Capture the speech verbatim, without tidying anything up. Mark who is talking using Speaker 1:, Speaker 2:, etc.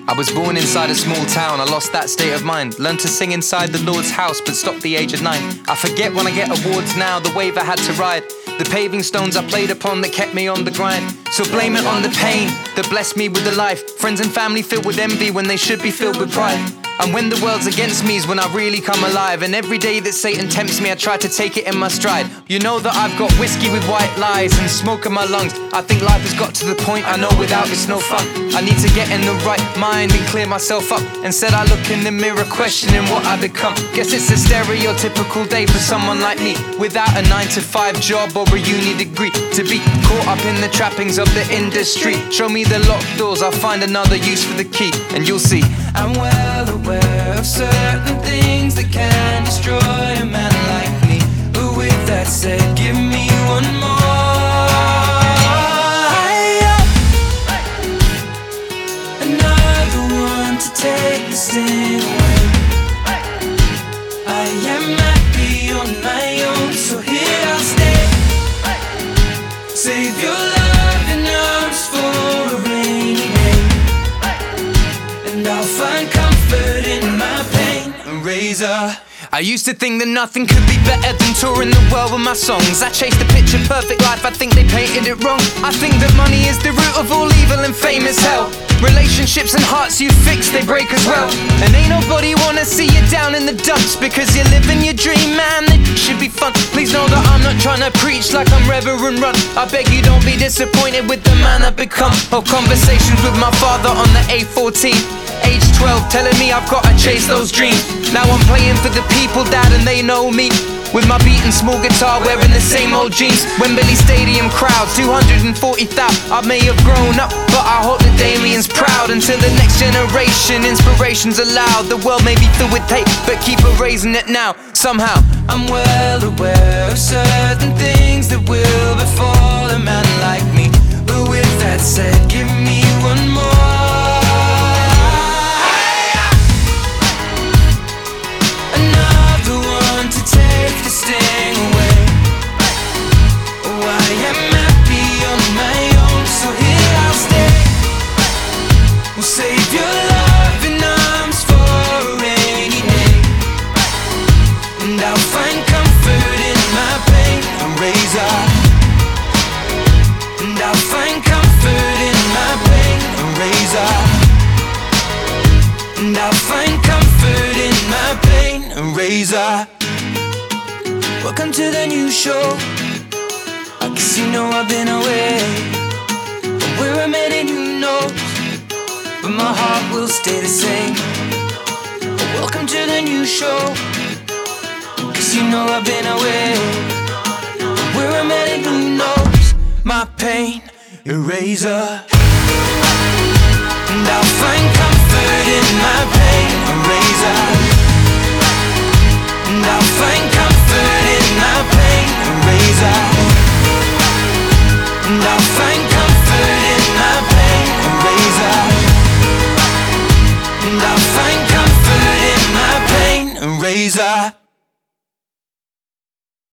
Speaker 1: I was born inside a small town, I lost that state of mind. Learned to sing inside the Lord's house, but stopped the age of nine. I forget when I get awards now, the wave I had to ride, the paving stones I played upon that kept me on the grind. So blame it on the pain that blessed me with the life. Friends and family filled with envy when they should be filled with pride. And when the world's against me is when I really come alive. And every day that Satan tempts me, I try to take it in my stride. You know that I've got whiskey with white lies and smoke in my lungs. I think life has got to the point I know without it's no fun. I need to get in the right mind and clear myself up. Instead I look in the mirror questioning what I become. Guess it's a stereotypical day for someone like me, without a nine to five job or a uni degree, to be caught up in the trappings of the industry. Show me the locked doors, I'll find another use for the key, and you'll see
Speaker 2: I'm well aware of certain things that can destroy a man like me. But with that said, give me one more. Another one to take the sting away. I am happy on my own, so here I'll stay. Save your love and arms for a rainy day, and I'll find comfort in my pain. A razor.
Speaker 1: I used to think that nothing could be better than touring the world with my songs. I chased a picture perfect life, I think they painted it wrong. I think that money is the root of all evil and fame is hell. Relationships and hearts you fix, they break as well. And ain't nobody wanna see you down in the dumps, because you're living your dream, man, that should be fun. Please know that I'm not trying to preach like I'm Reverend Run. I beg you don't be disappointed with the man I've become. Or conversations with my father on the A fourteen, age twelve, telling me I've gotta chase those dreams. Now I'm playing for the people, dad, and they know me, with my beating small guitar, wearing the same old jeans. Wembley Stadium crowd, two hundred forty thousand. I may have grown up, but I hope that Damien's proud. Until the next generation, inspiration's allowed. The world may be filled with hate, but keep erasing it now, somehow.
Speaker 2: I'm well aware of certain things that will befall a man like me. But with that said, give me one more. To take the sting away. Oh, I am happy on my own, so here I'll stay. We'll save your love in arms for a rainy day, and I'll find comfort in my pain. A razor. And I'll find comfort in my pain. A razor. And I'll find comfort in my pain. A razor. Welcome to the new show. I guess you know I've been away, but where I'm heading, who knows? But my heart will stay the same. Welcome to the new show. Cause you know I've been away, but where I'm heading, who knows? My pain, eraser. And I'll find comfort in my pain, eraser. And I'll find comfort in my pain, a razor. And I'll find